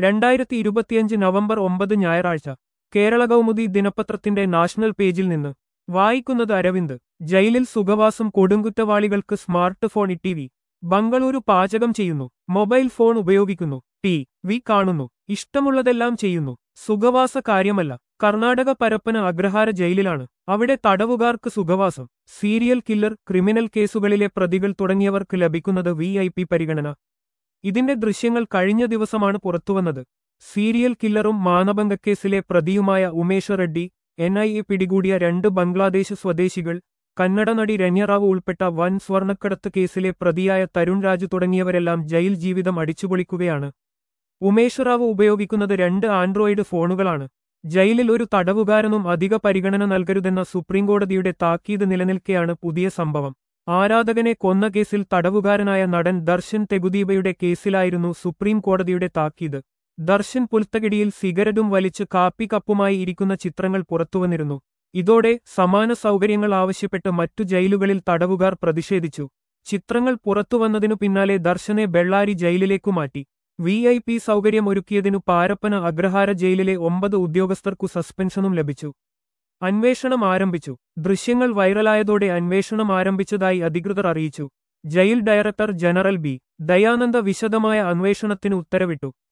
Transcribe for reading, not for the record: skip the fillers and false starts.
2025 November 9 ഞായറാഴ്ച കേരള കൗമുദി ദിനപത്രത്തിന്റെ national പേജിൽ നിന്ന് വായിക്കുന്നത് അരവിന്ദ്. ജയിലിൽ സുഖവാസം കൊടുങ്കുറ്റവാളികൾക്ക് സ്മാർട്ട് ഫോൺ ടി.വി. ബംഗളൂരു പാചകം ചെയ്യുന്നു, മൊബൈൽ ഫോൺ ഉപയോഗിക്കുന്നു, ടി.വി. കാണുന്നു, ഇഷ്ടമുള്ളതെല്ലാം ചെയ്യുന്നു. സുഖവാസ കാര്യമല്ല. കർണാടക പരപ്പന അഗ്രഹാര ജയിലിലാണ്. അവിടെ തടവുകാർക്ക് സുഖവാസം. സീരിയൽ കില്ലർ, ക്രിമിനൽ കേസുകളിലെ പ്രതികൾ തുടങ്ങിയവർക്ക് ലഭിക്കുന്നത് VIP പരിഗണന. ഇതിന്റെ ദൃശ്യങ്ങൾ കഴിഞ്ഞ ദിവസമാണ് പുറത്തുവന്നത്. സീരിയൽ കില്ലറും മാനഭംഗക്കേസിലെ പ്രതിയുമായ ഉമേഷ് റെഡ്ഡി, NIA പിടികൂടിയ 2 ബംഗ്ലാദേശ് സ്വദേശികൾ, കന്നഡ നടി രണ്യറാവു ഉൾപ്പെട്ട വൻ സ്വർണ്ണക്കടത്ത് കേസിലെ പ്രതിയായ തരുൺ രാജു തുടങ്ങിയവരെല്ലാം ജയിൽ ജീവിതം അടിച്ചുപൊളിക്കുകയാണ്. ഉമേഷ് റാവു ഉപയോഗിക്കുന്നത് 2 ആൻഡ്രോയിഡ് ഫോണുകളാണ്. ജയിലിൽ ഒരു തടവുകാരനും അധിക പരിഗണന നൽകരുതെന്ന സുപ്രീംകോടതിയുടെ താക്കീത് നിലനിൽക്കെയാണ് പുതിയ സംഭവം. ആരാധകനെ കൊന്ന കേസിൽ തടവുകാരനായ നടൻ ദർശൻ തെഗുദീപയുടെ കേസിലായിരുന്നു സുപ്രീം കോടതിയുടെ താക്കീത്. ദർശൻ പുൽത്തകിടിയിൽ സിഗരറ്റും വലിച്ച് കാപ്പി കപ്പുമായി ഇരിക്കുന്ന ചിത്രങ്ങൾ പുറത്തുവന്നിരുന്നു. ഇതോടെ സമാന സൗകര്യങ്ങൾ ആവശ്യപ്പെട്ട് മറ്റു ജയിലുകളിൽ തടവുകാർ പ്രതിഷേധിച്ചു. ചിത്രങ്ങൾ പുറത്തുവന്നതിനു പിന്നാലെ ദർശനെ ബെള്ളാരി ജയിലിലേക്കു മാറ്റി. VIP സൗകര്യം ഒരുക്കിയതിനു പാരപ്പന അഗ്രഹാര ജയിലിലെ 9 ഉദ്യോഗസ്ഥർക്കു സസ്പെൻഷനും ലഭിച്ചു. അന്വേഷണം ആരംഭിച്ചു. ദൃശ്യങ്ങൾ വൈറലായതോടെ അന്വേഷണം ആരംഭിച്ചതായി അധികൃതർ അറിയിച്ചു. Jail director general B. Dayananda വിശദമായ അന്വേഷണത്തിന് ഉത്തരവിട്ടു.